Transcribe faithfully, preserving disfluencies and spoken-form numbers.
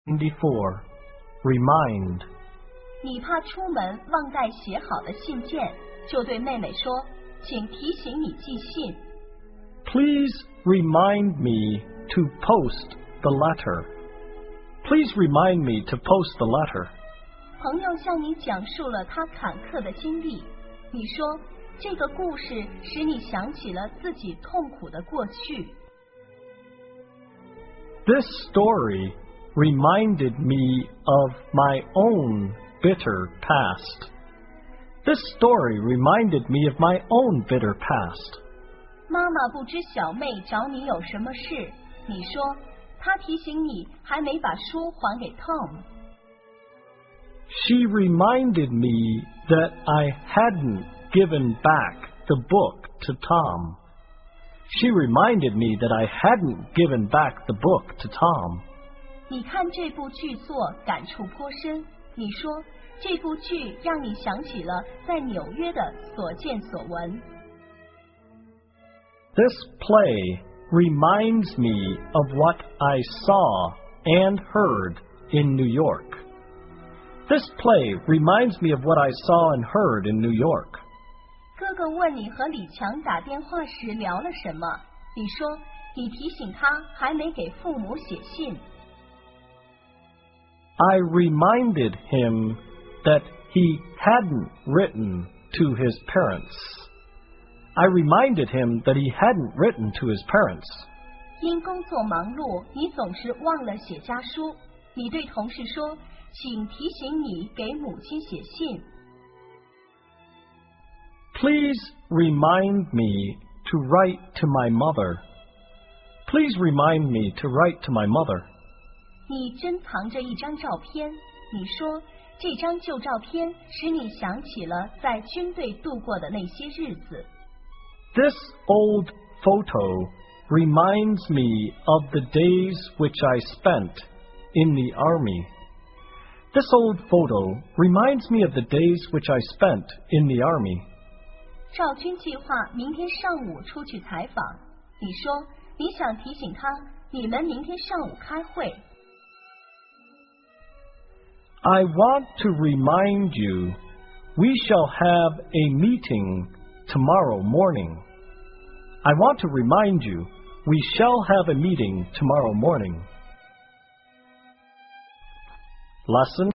ninety-four. Remind. 你怕出门忘带写好的信件，就对妹妹说，请提醒你寄信。 Please remind me to post the letter. Please remind me to post the letter. 朋友向你讲述了他坎坷的经历，你说这个故事使你想起了自己痛苦的过去。 This story reminded me of my own bitter past. This story reminded me of my own bitter past. 妈妈不知小妹找你有什么事，你说她提醒你还没把书还给 Tom。 She reminded me that I hadn't given back the book to Tom. She reminded me that I hadn't given back the book to Tom. 你看这部剧作感触颇深，你说这部剧让你想起了在纽约的所见所闻。 This play reminds me of what I saw and heard in New York. This play reminds me of what I saw and heard in New York. 哥哥问你和李强打电话时聊了什么？你说你提醒他还没给父母写信。 I reminded him that he hadn't written to his parents. I reminded him that he hadn't written to his parents. 因工作忙碌，你总是忘了写家书。你对同事说，请提醒你给母亲写信。 Please remind me to write to my mother. Please remind me to write to my mother. 你珍藏着一张照片，你说这张旧照片使你想起了在军队度过的那些日子。 This old photo reminds me of the days which I spent in the army. This old photo reminds me of the days which I spent in the army. 赵军计划明天上午出去采访，你说你想提醒他，你们明天上午开会。 I want to remind you, we shall have a meeting tomorrow morning. I want to remind you, we shall have a meeting tomorrow morning. Lesson